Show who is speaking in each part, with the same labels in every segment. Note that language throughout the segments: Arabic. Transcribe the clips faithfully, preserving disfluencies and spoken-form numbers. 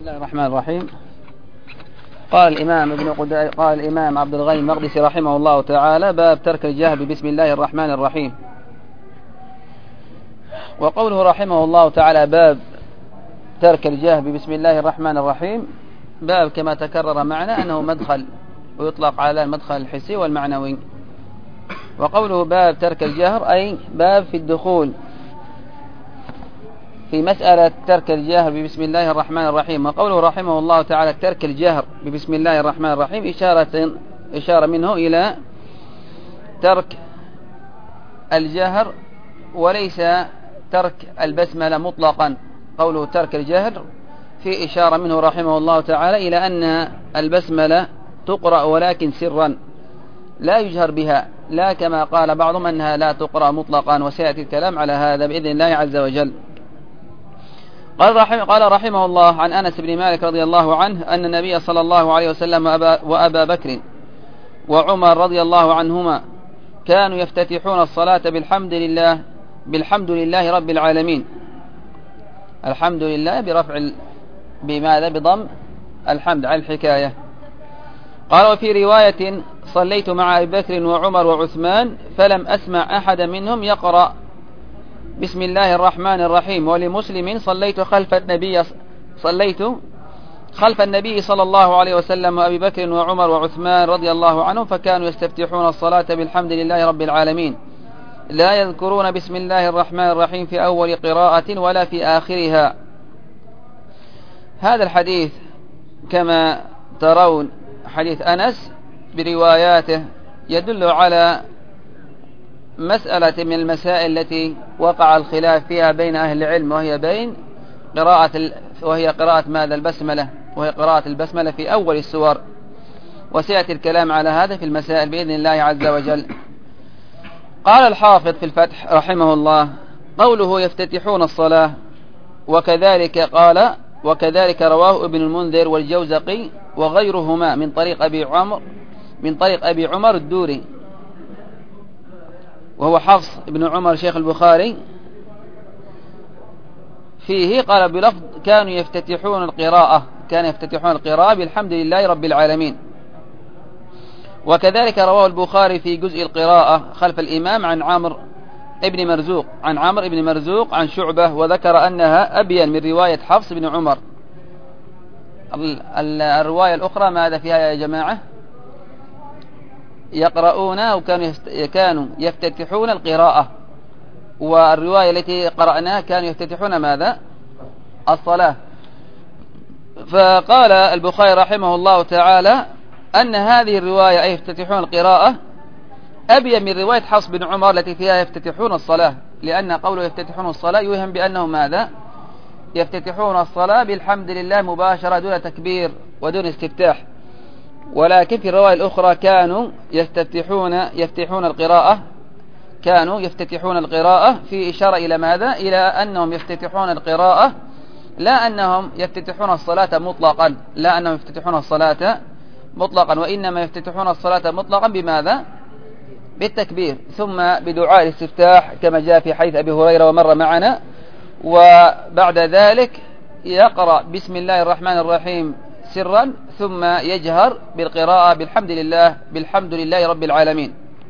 Speaker 1: بسم الله الرحمن الرحيم. قال الإمام ابن قدامة قال الإمام عبد الغني المقدسي رحمه الله تعالى: باب ترك الجهر بسم الله الرحمن الرحيم. وقوله رحمه الله تعالى باب ترك الجهر بسم الله الرحمن الرحيم، باب كما تكرر معنا أنه مدخل، ويطلق على المدخل الحسي والمعنوي. وقوله باب ترك الجهر أي باب في الدخول في مسألة ترك الجهر ببسم الله الرحمن الرحيم. وقوله رحمه الله تعالى ترك الجهر ببسم الله الرحمن الرحيم إشارة, إشارة منه إلى ترك الجهر وليس ترك البسملة مطلقا. قوله ترك الجهر في إشارة منه رحمه الله تعالى إلى أن البسملة تقرأ ولكن سرا لا يجهر بها، لا كما قال بعضهم أنها لا تقرأ مطلقا، وسيأتي الكلام على هذا بإذن الله عز وجل. قال رحمه, قال رحمه الله عن أنس بن مالك رضي الله عنه أن النبي صلى الله عليه وسلم وأبا, وأبا بكر وعمر رضي الله عنهما كانوا يفتتحون الصلاة بالحمد لله بالحمد لله رب العالمين. الحمد لله برفع بماذا؟ بضم الحمد على الحكاية. قال وفي رواية صليت مع أبي بكر وعمر وعثمان فلم أسمع أحد منهم يقرأ بسم الله الرحمن الرحيم. ولمسلم صليت خلف النبي صليت خلف النبي صلى الله عليه وسلم وأبي بكر وعمر وعثمان رضي الله عنهم فكانوا يستفتحون الصلاة بالحمد لله رب العالمين لا يذكرون بسم الله الرحمن الرحيم في أول قراءة ولا في آخرها. هذا الحديث كما ترون حديث أنس برواياته يدل على مسألة من المسائل التي وقع الخلاف فيها بين أهل العلم، وهي بين قراءة وهي قراءة ماذا؟ البسملة، وهي قراءة البسملة في أول السور، وسيأتي الكلام على هذا في المسائل بإذن الله عز وجل. قال الحافظ في الفتح رحمه الله: قوله يفتتحون الصلاة وكذلك قال وكذلك رواه ابن المنذر والجوزقي وغيرهما من طريق أبي عمر من طريق أبي عمر الدوري، وهو حفص بن عمر شيخ البخاري. فيه قال بلفظ كانوا يفتتحون القراءة كانوا يفتتحون القراءة بالحمد لله رب العالمين. وكذلك رواه البخاري في جزء القراءة خلف الإمام عن عمرو ابن مرزوق عن عمرو ابن مرزوق عن شعبة، وذكر أنها أبين من رواية حفص بن عمر. الرواية الأخرى ماذا فيها يا جماعة؟ يقرؤون أو كانوا كانوا يفتتحون القراءة، والرواية التي قرأناها كانوا يفتتحون ماذا؟ الصلاة. فقال البخاري رحمه الله تعالى أن هذه الرواية أي يفتتحون القراءة أبين من رواية حفص بن عمر التي فيها يفتتحون الصلاة، لأن قوله يفتتحون الصلاة يوهم بأنه ماذا؟ يفتتحون الصلاة بالحمد لله مباشرة دون تكبير ودون استفتاح. ولكن في الرواية الأخرى كانوا يفتتحون يفتتحون القراءة كانوا يفتتحون القراءة في إشارة إلى ماذا؟ إلى أنهم يفتتحون القراءة لا أنهم يفتتحون الصلاة مطلقا لا أنهم يفتتحون الصلاة مطلقا وإنما يفتتحون الصلاة مطلقا بماذا؟ بالتكبير ثم بدعاء الاستفتاح كما جاء في حديث أبي هريرة ومر معنا، وبعد ذلك يقرأ بسم الله الرحمن الرحيم سرا ثم يجهر بالقراءة بالحمد لله بالحمد لله رب العالمين.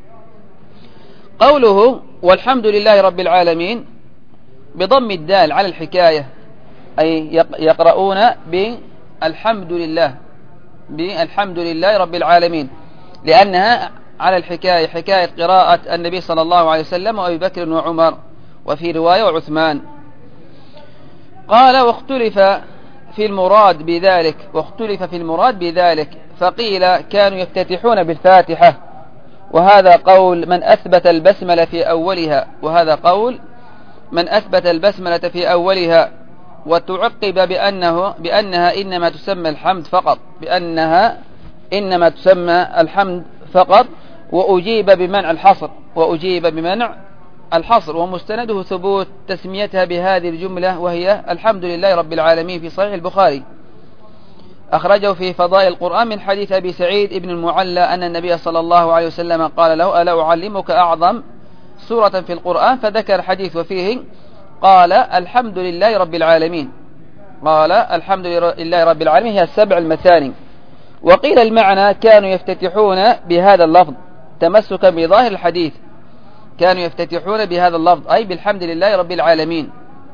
Speaker 1: قوله والحمد لله رب العالمين بضم الدال على الحكاية، أي يقرؤون بالحمد لله بالحمد لله رب العالمين، لأنها على الحكاية حكاية قراءة النبي صلى الله عليه وسلم وأبي بكر وعمر، وفي رواية وعثمان. قال واختلف في المراد بذلك واختلف في المراد بذلك فقيل كانوا يفتتحون بالفاتحة، وهذا قول من أثبت البسملة في أولها وهذا قول من أثبت البسملة في أولها وتعقب بأنه بأنها إنما تسمى الحمد فقط بأنها إنما تسمى الحمد فقط وأجيب بمنع الحصر وأجيب بمنع الحصر ومستنده ثبوت تسميتها بهذه الجملة وهي الحمد لله رب العالمين في صحيح البخاري. أخرجه في فضائل القرآن من حديث أبي سعيد ابن المعلى أن النبي صلى الله عليه وسلم قال له ألا أعلمك أعظم سورة في القرآن؟ فذكر الحديث وفيه قال الحمد لله رب العالمين. قال الحمد لله رب العالمين هي السبع المثاني. وقيل المعنى كانوا يفتتحون بهذا اللفظ تمسكا بظاهر الحديث، كانوا يفتتحون بهذا اللفظ أي بالحمد لله رب العالمين.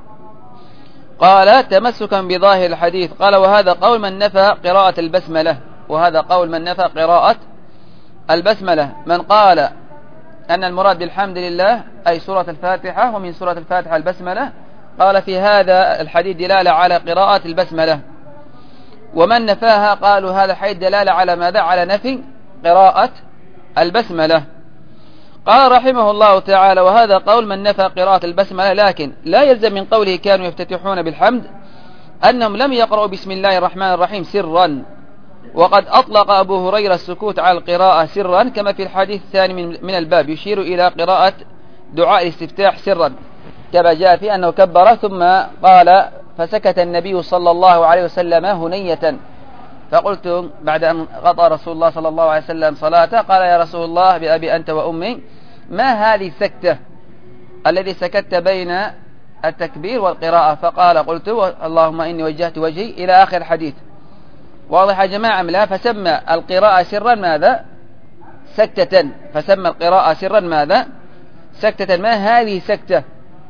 Speaker 1: قال تمسكا بظاهر الحديث. قال وهذا قول من نفى قراءة البسملة، وهذا قول من نفى قراءة البسملة، من قال أن المراد بالحمد لله أي سورة الفاتحة، ومن سورة الفاتحة البسملة، قال في هذا الحديث دلالة على قراءة البسملة. ومن نفاها قالوا هذا الحديث دلالة على ماذا؟ على نفي قراءة البسملة. قال رحمه الله تعالى وهذا قول من نفى قراءة البسملة، لكن لا يلزم من قوله كانوا يفتتحون بالحمد أنهم لم يقرأوا بسم الله الرحمن الرحيم سرا، وقد أطلق أبو هريرة السكوت على القراءة سرا كما في الحديث الثاني من الباب يشير إلى قراءة دعاء الاستفتاح سرا، كما جاء في أنه كبر ثم قال فسكت النبي صلى الله عليه وسلم هنية، فقلت بعد أن قضى رسول الله صلى الله عليه وسلم صلاته قال يا رسول الله بأبي أنت وأمي ما هذه السكتة الذي سكت بين التكبير والقراءة؟ فقال قلت اللهم إني وجهت وجهي إلى آخر الحديث. واضح يا جماعة لا؟ فسمى القراءة سرا ماذا؟ سكتة. فسمى القراءة سرا ماذا؟ سكتة. ما هذه سكتة؟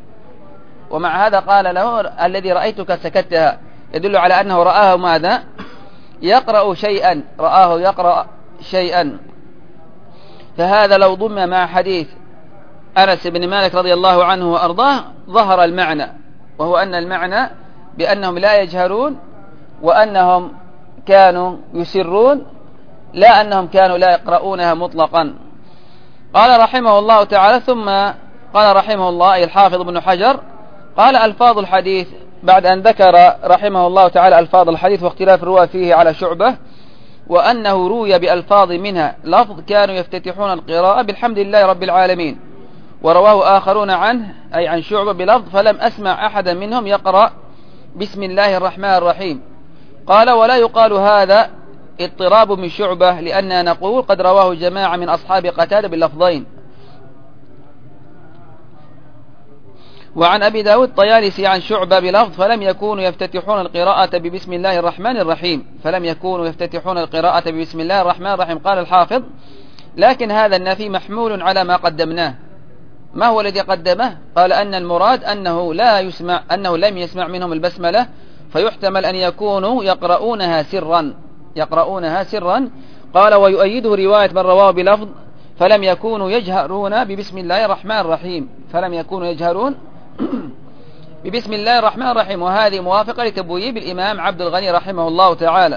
Speaker 1: ومع هذا قال له الذي رأيتك سكتها، يدل على أنه رآه ماذا؟ يقرأ شيئا، رآه يقرأ شيئا. فهذا لو ضم مع حديث أنس بن مالك رضي الله عنه وأرضاه ظهر المعنى، وهو أن المعنى بأنهم لا يجهرون وأنهم كانوا يسرون، لا أنهم كانوا لا يقرؤونها مطلقا. قال رحمه الله تعالى ثم قال رحمه الله أي الحافظ ابن حجر قال ألفاظ الحديث بعد أن ذكر رحمه الله تعالى ألفاظ الحديث واختلاف الرواة فيه على شعبة، وأنه روي بألفاظ منها لفظ كانوا يفتتحون القراءة بالحمد لله رب العالمين، ورواه آخرون عنه أي عن شعبة بلفظ فلم أسمع أحدا منهم يقرأ بسم الله الرحمن الرحيم. قال ولا يقال هذا اضطراب من شعبة، لأننا نقول قد رواه جماعة من أصحاب قتادة باللفظين. وعن أبي داود الطيالسي عن شعبة بلفظ فلم يكونوا يفتتحون القراءة ببسم الله الرحمن الرحيم، فلم يكونوا يفتتحون القراءة ببسم الله الرحمن الرحيم. قال الحافظ لكن هذا النفي محمول على ما قدمناه. ما هو الذي قدمه؟ قال أن المراد أنه لا يسمع أنه لم يسمع منهم البسملة، فيحتمل أن يكونوا يقرؤونها سرا يقرؤونها سرا. قال ويؤيده رواية من رواه بلفظ فلم يكونوا يجهرون ببسم الله الرحمن الرحيم، فلم يكونوا يجهرون ببسم الله الرحمن الرحيم، وهذه موافقة لتبويب الإمام عبد الغني رحمه الله تعالى.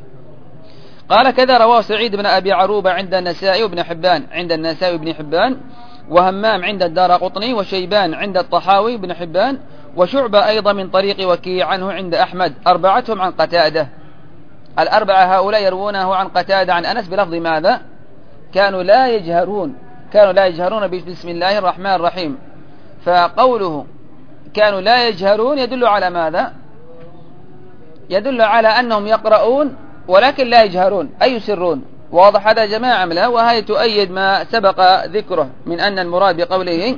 Speaker 1: قال كذا رواه سعيد بن أبي عروبة عند النسائي وابن حبان عند النسائي وابن حبان، وهمام عند الدارقطني، وشيبان عند الطحاوي بن حبان، وشعبة أيضا من طريق وكيع عنه عند أحمد، أربعتهم عن قتادة. الأربعة هؤلاء يروونه عن قتادة عن أنس بلفظ ماذا؟ كانوا لا يجهرون كانوا لا يجهرون بسم الله الرحمن الرحيم. فقوله كانوا لا يجهرون يدل على ماذا؟ يدل على أنهم يقرؤون ولكن لا يجهرون أي يسرون. واضح هذا يا جماعة لا؟ وهي تؤيد ما سبق ذكره من أن المراد بقوله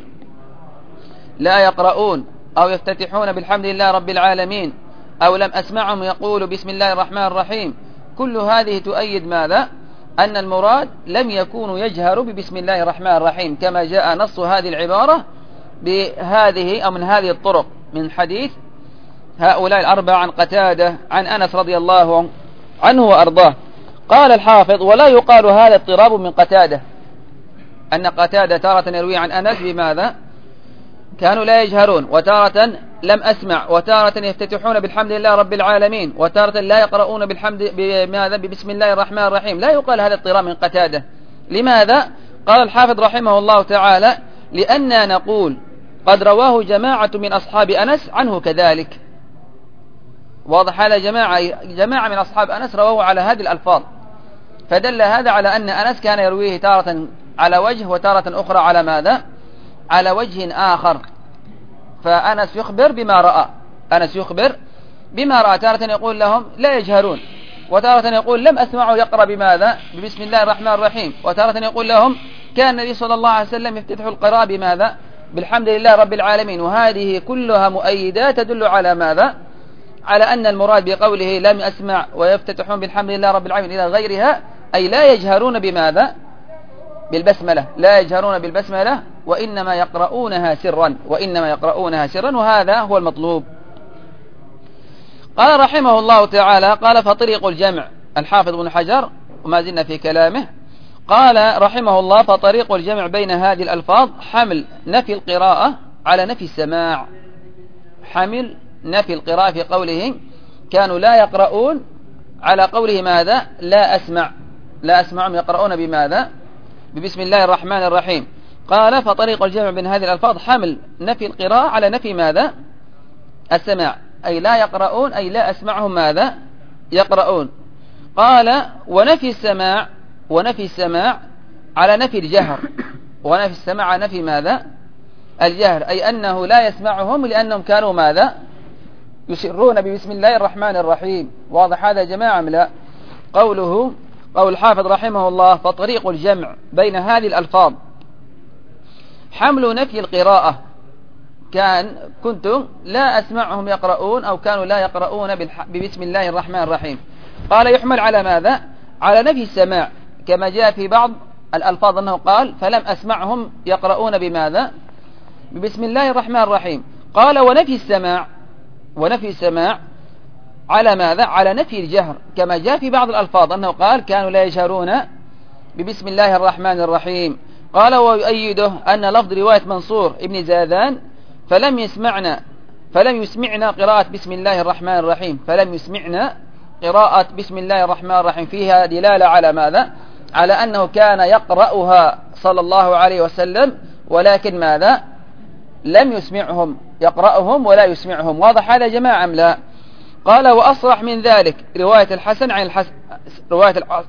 Speaker 1: لا يقرؤون أو يفتتحون بالحمد لله رب العالمين أو لم أسمعهم يقول بسم الله الرحمن الرحيم، كل هذه تؤيد ماذا؟ أن المراد لم يكونوا يجهروا ببسم الله الرحمن الرحيم، كما جاء نص هذه العبارة بهذه أو من هذه الطرق من حديث هؤلاء الأربعة عن قتادة عن أنس رضي الله عنه وأرضاه. قال الحافظ ولا يقال هذا اضطراب من قتادة، أن قتادة تارة يروي عن أنس بماذا؟ كانوا لا يجهرون، وتارة لم أسمع، وتارة يفتتحون بالحمد لله رب العالمين، وتارة لا يقرؤون بالحمد بماذا؟ ببسم الله الرحمن الرحيم. لا يقال هذا اضطراب من قتادة. لماذا؟ قال الحافظ رحمه الله تعالى لأننا نقول قد رواه جماعة من أصحاب أنس عنه كذلك. واضح هذا جماعة جماعة من أصحاب أنس رواه على هذه الألفاظ، فدل هذا على أن أنس كان يرويه تارة على وجه وتارة أخرى على ماذا؟ على وجه آخر. فأنس يخبر بما رأى أنس يخبر بما رأى تارة يقول لهم لا يجهرون، وتارة يقول لم أسمعه يقرأ بماذا؟ ببسم الله الرحمن الرحيم، وتارة يقول لهم كان النبي صلى الله عليه وسلم يفتتح القراءة بماذا؟ بالحمد لله رب العالمين. وهذه كلها مؤيدات تدل على ماذا؟ على أن المراد بقوله لم أسمع ويفتتحون بالحمد لله رب العالمين إلى غيرها، أي لا يجهرون بماذا؟ بالبسملة، لا يجهرون بالبسملة، وإنما يقرؤونها سرا، وإنما يقرؤونها سرا، وهذا هو المطلوب. قال رحمه الله تعالى: قال فطريق الجمع، الحافظ ابن حجر وما زلنا في كلامه، قال رحمه الله: فطريق الجمع بين هذه الألفاظ حمل نفي القراءة على نفي السماع، حمل نفي القراءة في قوله كانوا لا يقرؤون على قوله ماذا؟ لا أسمع، لا أسمعهم يقرؤون بماذا؟ ببسم الله الرحمن الرحيم. قال فطريق الجمع بين هذه الألفاظ حمل نفي القراءة على نفي ماذا؟ السماع، أي لا يقرؤون، أي لا أسمعهم ماذا؟ يقرؤون. قال ونفي السماع، ونفي السماع على نفي الجهر، ونفي السماع على نفي ماذا؟ الجهر، أي أنه لا يسمعهم لأنهم كانوا ماذا؟ يسرون ببسم الله الرحمن الرحيم. واضح هذا يا جماعة أم لا؟ قوله قول الحافظ رحمه الله: فطريق الجمع بين هذه الألفاظ حمل نفي القراءة، كان كنتم لا أسمعهم يقرؤون، أو كانوا لا يقرؤون ببسم الله الرحمن الرحيم. قال يحمل على ماذا؟ على نفي السماع، كما جاء في بعض الألفاظ أنه قال فلم أسمعهم يقرؤون بماذا؟ ببسم الله الرحمن الرحيم. قال ونفي السماع، ونفي السماع على ماذا؟ على نفي الجهر، كما جاء في بعض الألفاظ أنه قال كانوا لا يجهرون ببسم الله الرحمن الرحيم. قال ويؤيده أن لفظ رواية منصور ابن زاذان فلم يسمعنا فلم يسمعنا قراءة بسم الله الرحمن الرحيم، فلم يسمعنا قراءة بسم الله الرحمن الرحيم، فيها دلالة على ماذا؟ على أنه كان يقرأها صلى الله عليه وسلم، ولكن ماذا؟ لم يسمعهم، يقرأهم ولا يسمعهم. واضح هذا يا جماعة أم لا؟ قال وأصرح من ذلك رواية الحسن عن الحسن رواية الحسن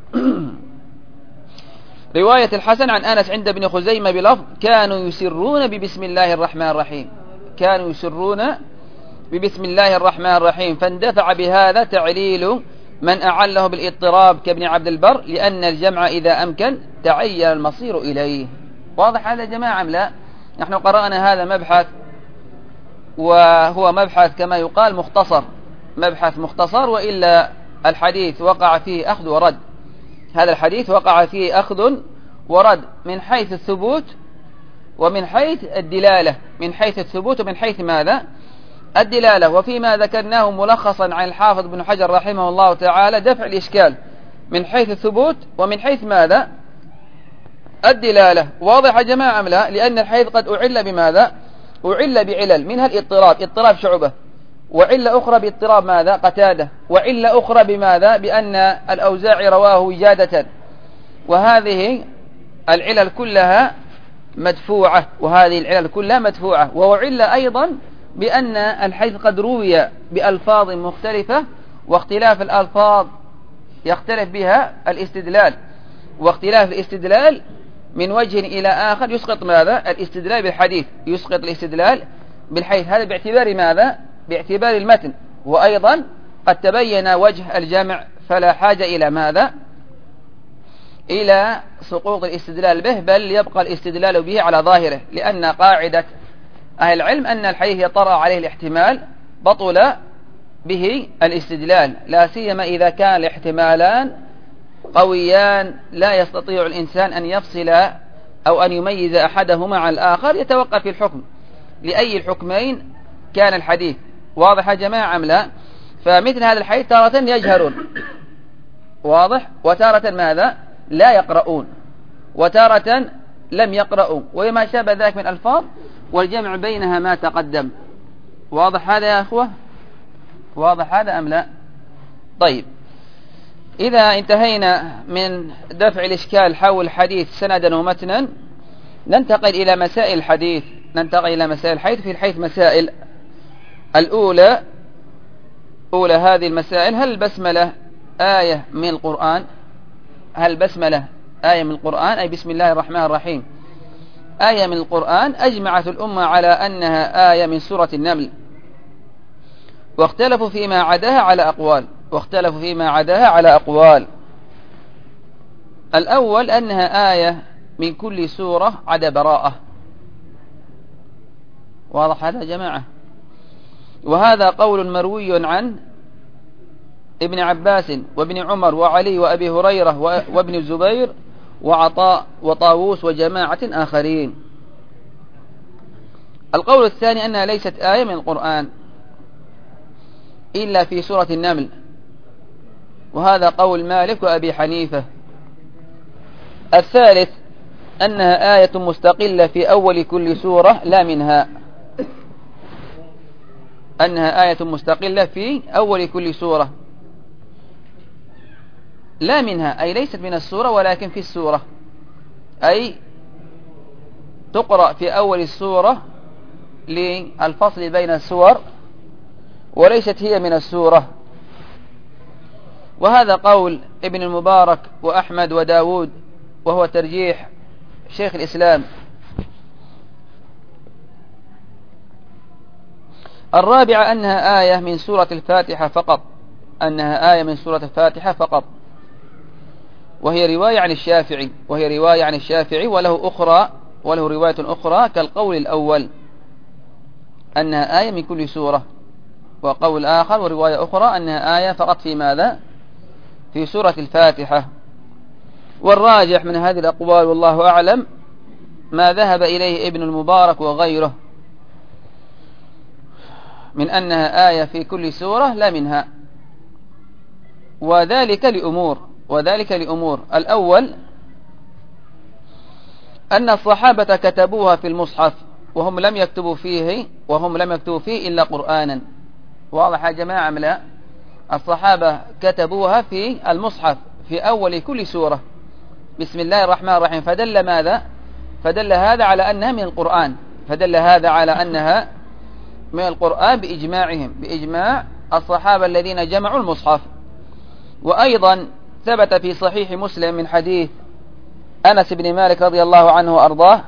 Speaker 1: رواية الحسن عن أنس عند ابن خزيمة بلفظ كانوا يسرون ببسم الله الرحمن الرحيم، كانوا يسرون ببسم الله الرحمن الرحيم. فاندفع بهذا تعليل من أعله بالاضطراب كابن عبد البر، لأن الجمع إذا أمكن تعين المصير إليه. واضح هذا يا جماعة أم لا؟ نحن قرأنا هذا مبحث، وهو مبحث كما يقال مختصر، مبحث مختصر، وإلا الحديث وقع فيه أخذ ورد. هذا الحديث وقع فيه أخذ ورد من حيث الثبوت ومن حيث الدلالة، من حيث الثبوت ومن حيث ماذا؟ الدلالة. وفيما ذكرناه ملخصا عن الحافظ بن حجر رحمه الله تعالى دفع الإشكال من حيث الثبوت ومن حيث ماذا؟ الدلالة. واضح يا جماعة أم لا؟ لأن الحديث قد أعل بماذا؟ أعل بعلل، منها الاضطراب، اضطراب شعبة، وعلة أخرى باضطراب ماذا؟ قتادة، وعلة أخرى بماذا؟ بأن الأوزاعي رواه وجادة. وهذه العلل كلها مدفوعة، وهذه العلل كلها مدفوعة. وعل أيضا بأن الحديث قد روي بألفاظ مختلفة، واختلاف الألفاظ يختلف بها الاستدلال، واختلاف الاستدلال من وجه إلى آخر يسقط ماذا؟ الاستدلال بالحديث، يسقط الاستدلال بالحديث. هذا باعتبار ماذا؟ باعتبار المتن. وأيضا قد تبين وجه الجمع، فلا حاجة إلى ماذا؟ إلى سقوط الاستدلال به، بل يبقى الاستدلال به على ظاهره، لأن قاعدة أهل العلم أن الحديث يطرأ عليه الاحتمال بطل به الاستدلال، لا سيما إذا كان الاحتمالان قويان لا يستطيع الإنسان أن يفصل أو أن يميز أحدهما عن الآخر، يتوقف في الحكم لأي الحكمين كان الحديث. واضح يا جماعة أم لا؟ فمثل هذا الحديث تارة يجهرون، واضح، وتارة ماذا؟ لا يقرؤون، وتارة لم يقرؤوا، وما شابه ذلك من ألفاظ، والجمع بينها ما تقدم. واضح هذا يا أخوة؟ واضح هذا أم لا؟ طيب، إذا انتهينا من دفع الإشكال حول الحديث سندا ومتنا، ننتقل إلى مسائل الحديث. ننتقل إلى مسائل الحديث في الحديث مسائل. الأولى أولى هذه المسائل: هل البسملة آية من القرآن؟ هل البسملة آية من القرآن، أي بسم الله الرحمن الرحيم آية من القرآن؟ أجمعت الأمة على أنها آية من سورة النمل، واختلفوا فيما عداها على أقوال واختلفوا فيما عداها على أقوال. الأول أنها آية من كل سورة عدا براءة. واضح هذا يا جماعة؟ وهذا قول مروي عن ابن عباس وابن عمر وعلي وأبي هريرة وابن الزبير وعطاء وطاووس وجماعة آخرين. القول الثاني أنها ليست آية من القرآن إلا في سورة النمل، وهذا قول مالك وأبي حنيفة. الثالث أنها آية مستقلة في أول كل سورة لا منها، أنها آية مستقلة في أول كل سورة لا منها، أي ليست من السورة ولكن في السورة، أي تقرأ في أول السورة للفصل بين السور وليست هي من السورة. وهذا قول ابن المبارك وأحمد وداود، وهو ترجيح شيخ الإسلام. الرابعة أنها آية من سورة الفاتحة فقط، أنها آية من سورة الفاتحة فقط، وهي رواية عن الشافعي وهي رواية عن الشافعي وله أخرى وله رواية أخرى كالقول الأول أنها آية من كل سورة، وقول آخر ورواية أخرى أنها آية فقط في ماذا؟ في سورة الفاتحة. والراجح من هذه الأقوال والله أعلم ما ذهب إليه ابن المبارك وغيره من أنها آية في كل سورة لا منها، وذلك لأمور وذلك لأمور الأول أن الصحابة كتبوها في المصحف وهم لم يكتبوا فيه وهم لم يكتبوا فيه إلا قرآنا. واضح يا جماعة أم لا؟ الصحابة كتبوها في المصحف في أول كل سورة بسم الله الرحمن الرحيم، فدل ماذا؟ فدل هذا على أنها من القرآن، فدل هذا على أنها من القرآن بإجماعهم، بإجماع الصحابة الذين جمعوا المصحف. وأيضا ثبت في صحيح مسلم من حديث أنس بن مالك رضي الله عنه وأرضاه،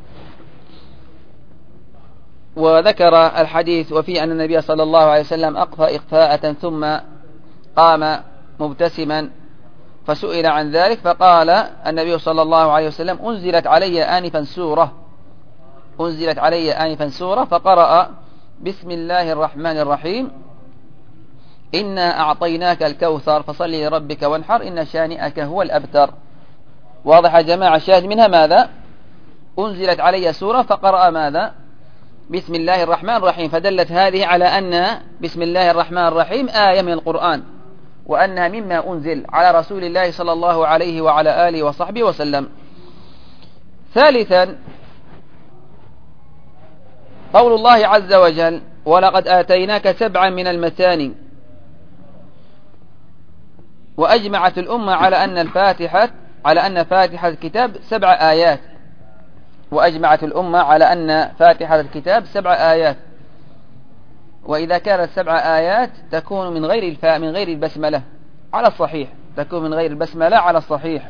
Speaker 1: وذكر الحديث وفي أن النبي صلى الله عليه وسلم أقفى إقفاءة ثم قام مبتسما، فسئل عن ذلك فقال النبي صلى الله عليه وسلم أنزلت علي آنفا سورة أنزلت علي آنفا سورة فقرأ بسم الله الرحمن الرحيم إنا أعطيناك الكوثر فصل لربك وانحر إن شانئك هو الأبتر. واضح يا جماعة؟ الشاهد منها ماذا؟ أنزلت علي سورة فقرأ ماذا؟ بسم الله الرحمن الرحيم، فدلت هذه على أن بسم الله الرحمن الرحيم آية من القرآن، وأنها مما أنزل على رسول الله صلى الله عليه وعلى آله وصحبه وسلم. ثالثا قول الله عز وجل ولقد آتيناك سبعا من المثاني. وأجمعت الأمة على أن الفاتحة على أن فاتحة الكتاب سبع آيات وأجمعت الأمة على أن فاتحة الكتاب سبع آيات، وإذا كانت سبع آيات تكون من غير الفاء من غير البسملة على الصحيح تكون من غير البسملة على الصحيح،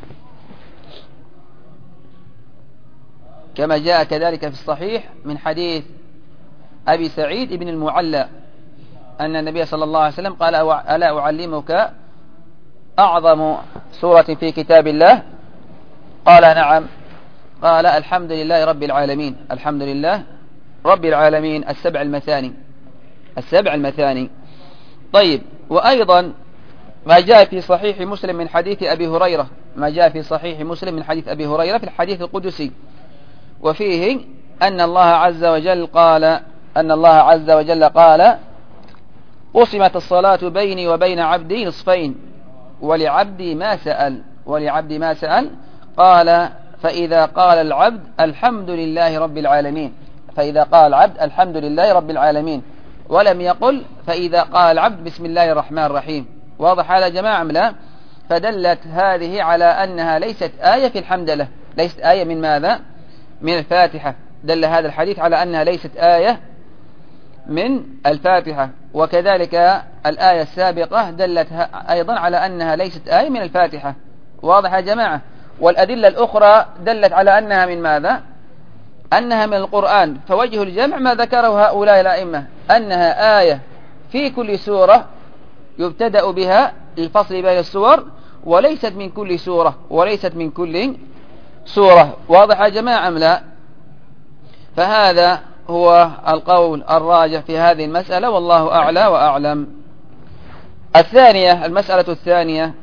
Speaker 1: كما جاء كذلك في الصحيح من حديث أبي سعيد بن المعلى أن النبي صلى الله عليه وسلم قال ألا أعلمك أعظم سورة في كتاب الله؟ قال نعم. قال الحمد لله رب العالمين الحمد لله رب العالمين السبع المثاني السبع المثاني. طيب، وأيضا ما جاء في صحيح مسلم من حديث أبي هريرة ما جاء في صحيح مسلم من حديث أبي هريرة في الحديث القدسي، وفيه أن الله عز وجل قال أن الله عز وجل قال قسمت الصلاة بيني وبين عبدي نصفين ولعبدي ما سأل ولعبدي ما سأل قال فإذا قال العبد الحمد لله رب العالمين فإذا قال العبد الحمد لله رب العالمين ولم يقل فإذا قال العبد بسم الله الرحمن الرحيم. واضح هذا يا جماعة أم لا؟ فدلت هذه على أنها ليست آية في الحمد لله، ليست آية من ماذا؟ من الفاتحة. دل هذا الحديث على أنها ليست آية من الفاتحة، وكذلك الآية السابقة دلت أيضا على أنها ليست آية من الفاتحة. واضح يا جماعة؟ والأدلة الأخرى دلت على أنها من ماذا؟ أنها من القرآن. فوجه الجمع ما ذكره هؤلاء الأئمة أنها آية في كل سورة يبتدأ بها الفصل بين السور، وليست من كل سورة وليست من كل سورة. واضح يا جماعة أم لا؟ فهذا هو القول الراجح في هذه المسألة، والله أعلى وأعلم. الثانية، المسألة الثانية،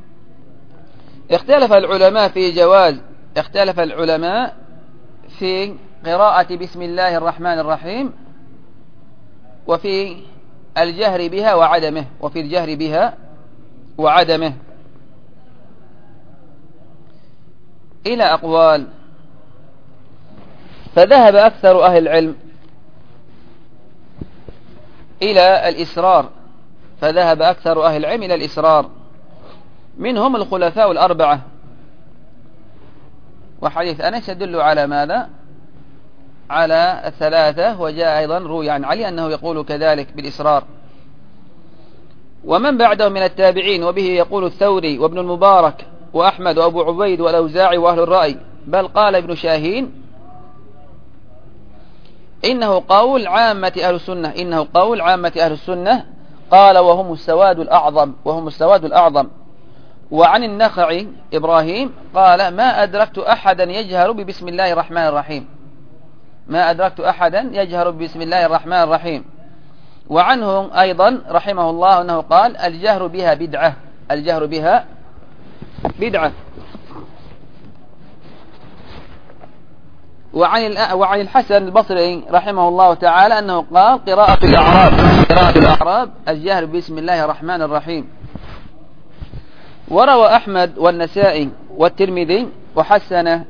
Speaker 1: اختلف العلماء في جواز اختلف العلماء في قراءة بسم الله الرحمن الرحيم وفي الجهر بها وعدمه وفي الجهر بها وعدمه إلى أقوال. فذهب أكثر أهل العلم إلى الإسرار فذهب أكثر أهل العلم إلى الإسرار منهم الخلفاء الأربعة، وحديث أنس يدل على ماذا؟ على الثلاثة، وجاء أيضا روي عن علي أنه يقول كذلك بالإسرار. ومن بعده من التابعين، وبه يقول الثوري وابن المبارك وأحمد وأبو عبيد والأوزاعي وأهل الرأي، بل قال ابن شاهين إنه قول عامة أهل السنة إنه قول عامة أهل السنة قال وهم السواد الأعظم وهم السواد الأعظم. وعن النخعي إبراهيم قال ما أدركت أحدا يجهر ببسم الله الرحمن الرحيم ما أدركت أحدا يجهر ببسم الله الرحمن الرحيم. وعنه أيضا رحمه الله أنه قال الجهر بها بدعة الجهر بها بدعة. وعن وعن الحسن البصري رحمه الله تعالى أنه قال قراءة الأعراب قراءة الأعراب الجهر بسم الله الرحمن الرحيم. وروى أحمد والنسائي والترمذي وحسنه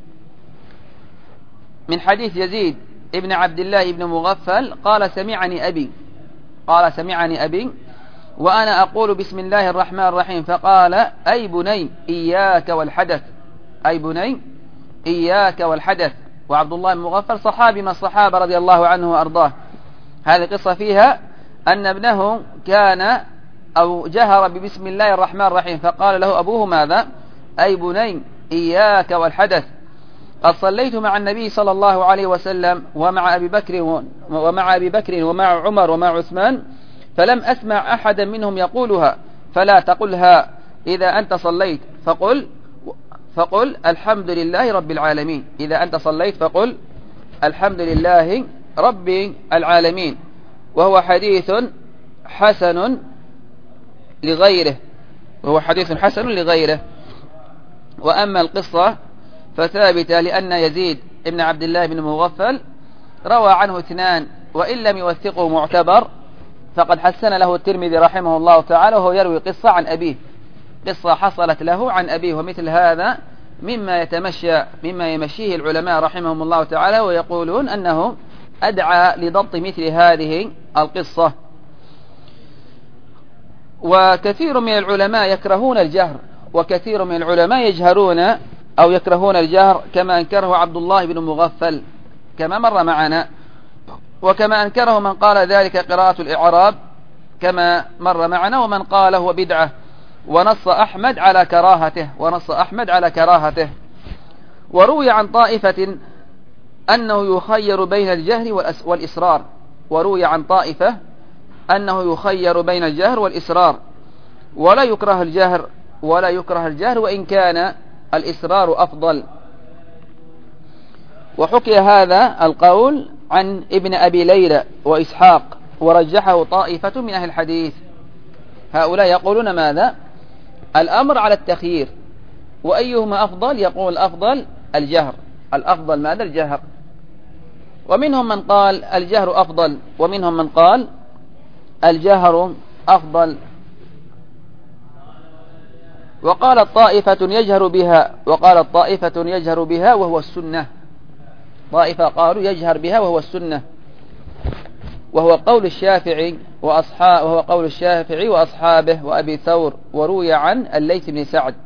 Speaker 1: من حديث يزيد ابن عبد الله ابن مغفل قال سمعني أبي قال سمعني أبي وأنا أقول بسم الله الرحمن الرحيم فقال أي بني إياك والحدث أي بني إياك والحدث. وعبد الله بن مغفل صحابي من الصحابة رضي الله عنه وأرضاه. هذه القصة فيها أن ابنه كان أو جهر ببسم الله الرحمن الرحيم فقال له أبوه ماذا؟ أي بني إياك والحدث قد صليت مع النبي صلى الله عليه وسلم ومع أبي بكر ومع أبي بكر ومع عمر ومع عثمان فلم أسمع أحدا منهم يقولها فلا تقلها إذا أنت صليت فقل فقل الحمد لله رب العالمين إذا أنت صليت فقل الحمد لله رب العالمين. وهو حديث حسن لغيره وهو حديث حسن لغيره. وأما القصة فثابتة لأن يزيد ابن عبد الله بن مغفل روى عنه اثنان وإن لم يوثقه معتبر فقد حسن له الترمذي رحمه الله تعالى وهو يروي قصة عن أبيه قصة حصلت له عن أبيه. ومثل هذا مما يتمشى مما يمشيه العلماء رحمهم الله تعالى ويقولون أنه أدعى لضبط مثل هذه القصة. وكثير من العلماء يكرهون الجهر وكثير من العلماء يجهرون أو يكرهون الجهر كما أنكره عبد الله بن مغفل كما مر معنا وكما أنكره من قال ذلك قراءة الإعراب كما مر معنا ومن قال هو بدعة. ونص أحمد على كراهته ونص أحمد على كراهته. وروي عن طائفة أنه يخير بين الجهر والإسرار وروي عن طائفة أنه يخير بين الجهر والإسرار ولا يكره الجهر ولا يكره الجهر وإن كان الإسرار أفضل. وحكي هذا القول عن ابن أبي ليلى وإسحاق ورجحه طائفة من أهل الحديث. هؤلاء يقولون ماذا؟ الأمر على التخيير وأيهما أفضل؟ يقول الأفضل الجهر الأفضل ماذا؟ الجهر. ومنهم من قال الجهر أفضل ومنهم من قال الجهر أفضل. وقالت طائفة يجهر بها وقالت طائفة يجهر بها وهو السنة طائفة قالوا يجهر بها وهو السنة وهو قول الشافعي وأصحاب وهو قول الشافعي وأصحابه وأبي ثور وروي عن الليث بن سعد.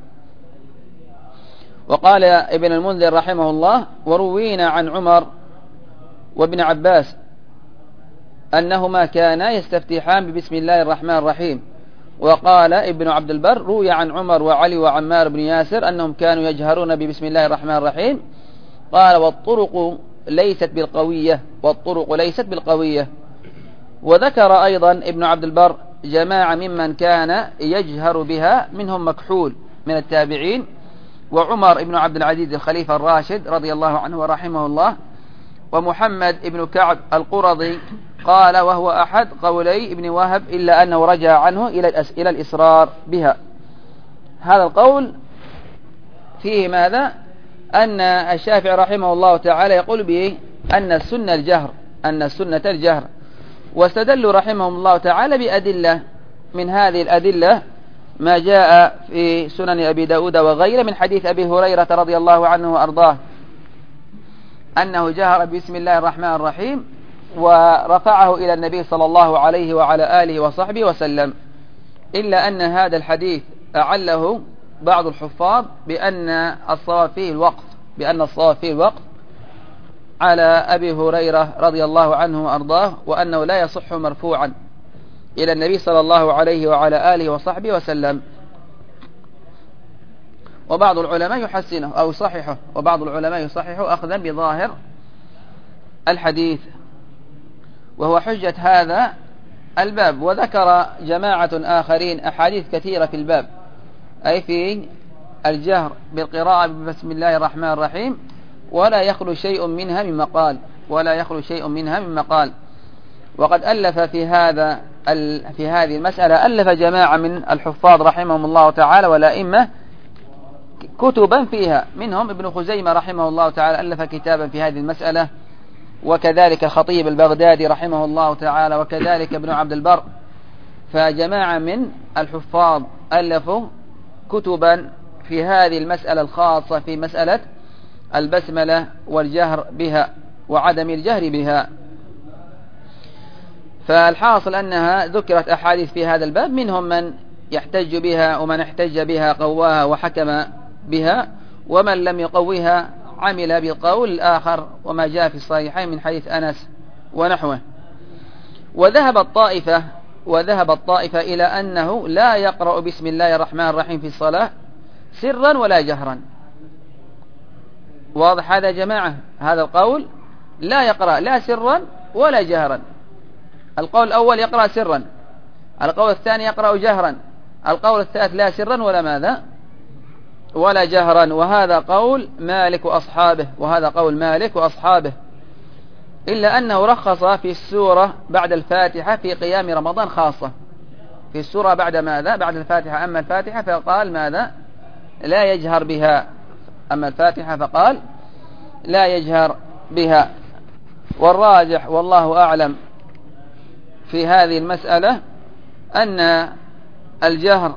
Speaker 1: وقال ابن المنذر رحمه الله وروينا عن عمر وابن عباس أنهما كانا يستفتحان ببسم الله الرحمن الرحيم. وقال ابن عبد البر روي عن عمر وعلي وعمار بن ياسر أنهم كانوا يجهرون ببسم الله الرحمن الرحيم. قال والطرق ليست بالقوية والطرق ليست بالقوية. وذكر أيضا ابن عبد البر جماعة ممن كان يجهر بها منهم مكحول من التابعين وعمر ابن عبد العزيز الخليفة الراشد رضي الله عنه ورحمه الله ومحمد ابن كعب القرظي قال وهو أحد قولي ابن وهب إلا أنه رجع عنه إلى إلى الإصرار بها. هذا القول فيه ماذا؟ أن الشافعي رحمه الله تعالى يقول به أن السنة الجهر أن السنة الجهر واستدلوا رحمهم الله تعالى بأدلة. من هذه الأدلة ما جاء في سنن أبي داود وغيره من حديث أبي هريرة رضي الله عنه وأرضاه أنه جهر بسم الله الرحمن الرحيم ورفعه إلى النبي صلى الله عليه وعلى آله وصحبه وسلم، إلا أن هذا الحديث أعله بعض الحفاظ بأن الصواب فيه الوقف بأن الصواب فيه الوقف على أبي هريرة رضي الله عنه وأرضاه، وأنه لا يصح مرفوعا إلى النبي صلى الله عليه وعلى آله وصحبه وسلم. وبعض العلماء يحسنه أو يصححه وبعض العلماء يصححه أخذا بظاهر الحديث، وهو حجة هذا الباب. وذكر جماعة آخرين أحاديث كثيرة في الباب، أي في الجهر بالقراءة بسم الله الرحمن الرحيم، ولا يخلو شيء منها من مقال ولا يخلو شيء منها من مقال. وقد ألف في هذا في هذه المسألة ألف جماعة من الحفاظ رحمهم الله تعالى والأئمة كتبا فيها، منهم ابن خزيمة رحمه الله تعالى ألف كتابا في هذه المسألة، وكذلك الخطيب البغدادي رحمه الله تعالى، وكذلك ابن عبد البر. فجماعة من الحفاظ ألفوا كتبا في هذه المسألة الخاصة في مسألة البسملة والجهر بها وعدم الجهر بها. فالحاصل أنها ذكرت أحاديث في هذا الباب، منهم من يحتج بها ومن احتج بها قواها وحكم بها، ومن لم يقوها عمل بالقول الآخر وما جاء في الصحيحين من حديث أنس ونحوه. وذهب الطائفة وذهب الطائفة إلى أنه لا يقرأ بسم الله الرحمن الرحيم في الصلاة سرا ولا جهرا. واضح هذا يا جماعة؟ هذا القول لا يقرأ لا سرا ولا جهرا. القول الأول يقرأ سرا، القول الثاني يقرأ جهرا، القول الثالث لا سرا ولا ماذا ولا جهرا. وهذا قول مالك وأصحابه وهذا قول مالك وأصحابه، إلا أنه رخص في السورة بعد الفاتحة في قيام رمضان خاصة، في السورة بعد ماذا بعد الفاتحة. أما الفاتحة فقال ماذا لا يجهر بها أما الفاتحة فقال لا يجهر بها. والراجح والله أعلم في هذه المسألة أن الجهر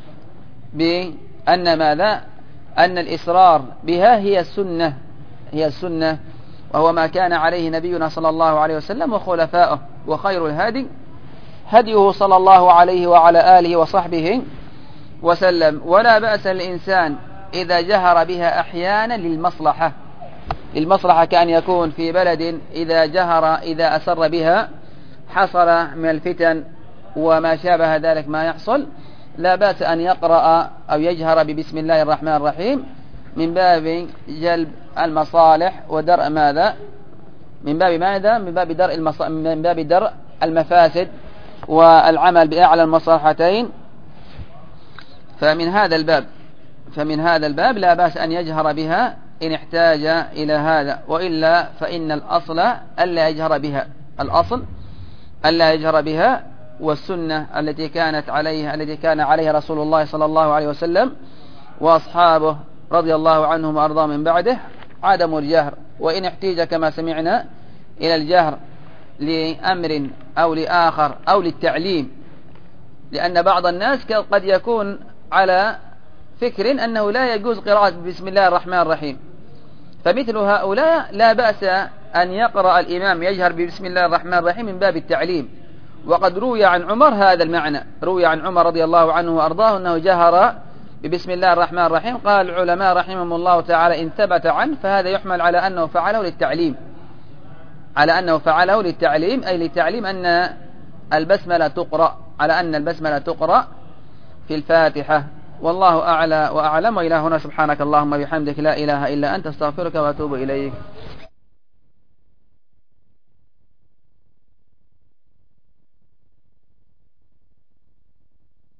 Speaker 1: بأن ماذا أن الإصرار بها هي السنة هي السنة وهو ما كان عليه نبينا صلى الله عليه وسلم وخلفائه، وخير الهدي هديه صلى الله عليه وعلى آله وصحبه وسلم. ولا بأس الإنسان إذا جهر بها أحيانا للمصلحة للمصلحة كأن يكون في بلد إذا جهر إذا أسر بها حصل من الفتن وما شابه ذلك ما يحصل، لا بأس أن يقرأ أو يجهر ببسم الله الرحمن الرحيم من باب جلب المصالح ودرء ماذا من باب ماذا من باب درء المص... من باب درء المفاسد والعمل بأعلى المصلحتين. فمن هذا الباب فمن هذا الباب لا بأس أن يجهر بها إن احتاج إلى هذا، وإلا فإن الأصل ألا يجهر بها الأصل ألا يجهر بها والسنة التي كانت عليها التي كان عليها رسول الله صلى الله عليه وسلم وأصحابه رضي الله عنهم وأرضاهم من بعده عدم الجهر. وإن احتاج كما سمعنا إلى الجهر لأمر أو لآخر أو للتعليم، لأن بعض الناس قد يكون على فكر أنه لا يجوز قراءة بسم الله الرحمن الرحيم، فمثل هؤلاء لا بأس أن يقرأ الإمام يجهر بسم الله الرحمن الرحيم من باب التعليم. وقد روي عن عمر هذا المعنى، روي عن عمر رضي الله عنه وأرضاه أنه جهر بسم الله الرحمن الرحيم. قال العلماء رحمهم الله تعالى إن ثبت عنه فهذا يحمل على أنه فعله للتعليم على أنه فعله للتعليم أي لتعليم أن البسملة تقرأ على أن البسملة تقرأ في الفاتحة. والله أعلى وأعلم. وإلى هنا سبحانك اللهم بحمدك لا إله إلا أنت استغفرك وأتوب إليك.